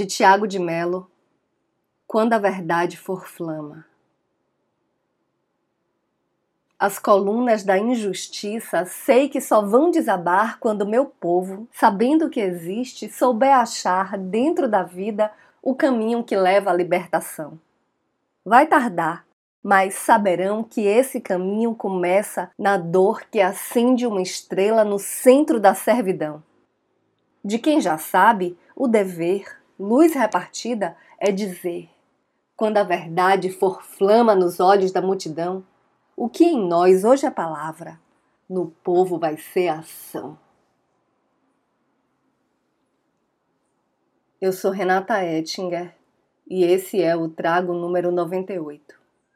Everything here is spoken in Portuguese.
de Tiago de Mello, Quando a Verdade for Flama. As colunas da injustiça sei que só vão desabar quando meu povo, sabendo que existe, souber achar dentro da vida o caminho que leva à libertação. Vai tardar, mas saberão que esse caminho começa na dor que acende uma estrela no centro da servidão. De quem já sabe, o dever, luz repartida, é dizer, quando a verdade for flama nos olhos da multidão, o que em nós hoje é palavra, no povo vai ser ação. Eu sou Renata Ettinger e esse é o Trago número 98.